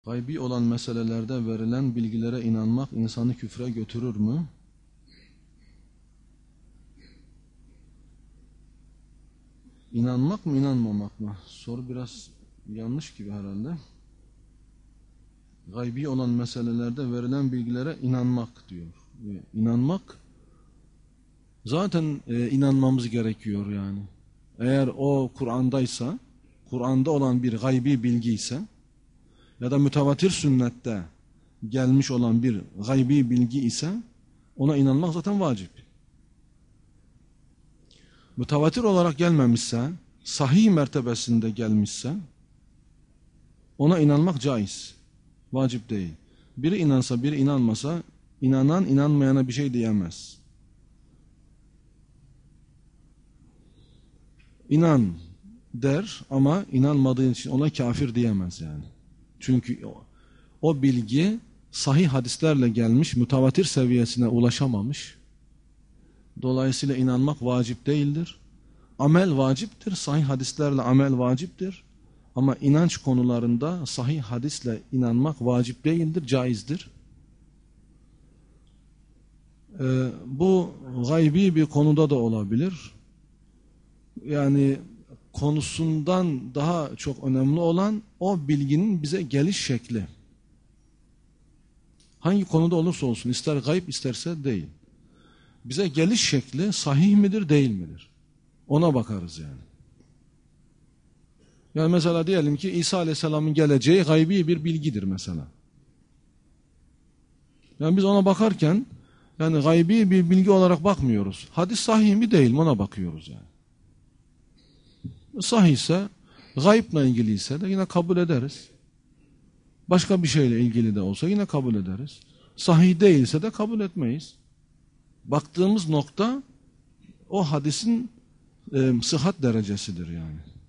Gaybi olan meselelerde verilen bilgilere inanmak insanı küfre götürür mü? İnanmak mı, inanmamak mı? Soru biraz yanlış gibi herhalde. Gaybi olan meselelerde verilen bilgilere inanmak diyor. İnanmak, zaten inanmamız gerekiyor yani. Eğer o Kur'an'daysa, Kur'an'da olan bir gaybi bilgi ise ya da mütevatir sünnette gelmiş olan bir gaybi bilgi ise ona inanmak zaten vacip. Mütevatir olarak gelmemişse, sahih mertebesinde gelmişse ona inanmak caiz. Vacip değil. Biri inansa, biri inanmasa, inanan inanmayana bir şey diyemez. İnan der ama inanmadığın için ona kafir diyemez yani. Çünkü o bilgi sahih hadislerle gelmiş, mütevatir seviyesine ulaşamamış. Dolayısıyla inanmak vacip değildir. Amel vaciptir, sahih hadislerle amel vaciptir. Ama inanç konularında sahih hadisle inanmak vacip değildir, caizdir. Bu gaybi bir konuda da olabilir. Yani konusundan daha çok önemli olan o bilginin bize geliş şekli. Hangi konuda olursa olsun, ister gayb isterse değil. Bize geliş şekli sahih midir, değil midir? Ona bakarız yani. Yani mesela diyelim ki İsa Aleyhisselam'ın geleceği gaybi bir bilgidir mesela. Yani biz ona bakarken yani gaybi bir bilgi olarak bakmıyoruz. Hadis sahih mi değil mi ona bakıyoruz yani. Sahih ise, gaybla ilgiliyse de yine kabul ederiz. Başka bir şeyle ilgili de olsa yine kabul ederiz. Sahih değilse de kabul etmeyiz. Baktığımız nokta o hadisin sıhhat derecesidir yani.